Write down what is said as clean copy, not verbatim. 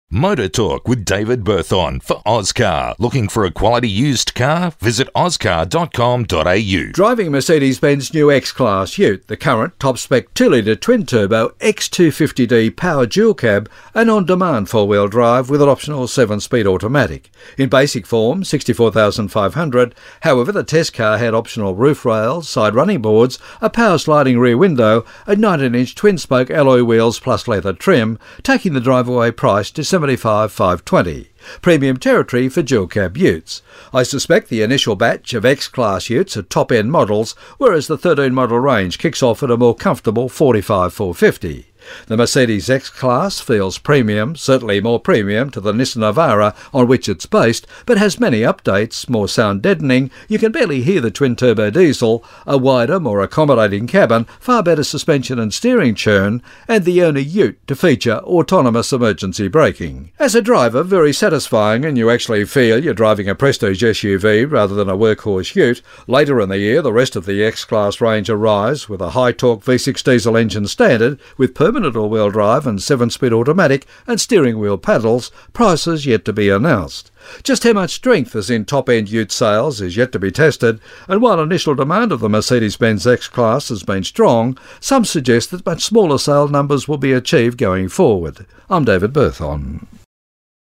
Motor Talk with David Berthon for Ozcar. Looking for a quality used car? Visit ozcar.com.au. Driving Mercedes-Benz new X-Class Ute, the current top-spec 2-litre twin-turbo X250D power dual cab and on-demand four-wheel drive with an optional 7-speed automatic. In basic form, $64,500. However, the test car had optional roof rails, side running boards, a power sliding rear window, and 19-inch twin-spoke alloy wheels plus leather trim, taking the drive-away price to $75,520. Premium territory for dual cab utes. I suspect the initial batch of X-Class utes are top-end models, whereas the 13 model range kicks off at a more comfortable $45,450. The Mercedes X-Class feels premium, certainly more premium to the Nissan Navara on which it's based, but has many updates, more sound deadening, you can barely hear the twin-turbo diesel, a wider, more accommodating cabin, far better suspension and steering churn, and the only ute to feature autonomous emergency braking. As a driver, very satisfying, and you actually feel you're driving a prestige SUV rather than a workhorse ute. Later in the year, the rest of the X-Class range arrives with a high-torque V6 diesel engine standard with permanent all-wheel drive and 7-speed automatic and steering wheel paddles, prices yet to be announced. Just how much strength is in top-end ute sales is yet to be tested, and while initial demand of the Mercedes-Benz X-Class has been strong, some suggest that much smaller sale numbers will be achieved going forward. I'm David Berthon.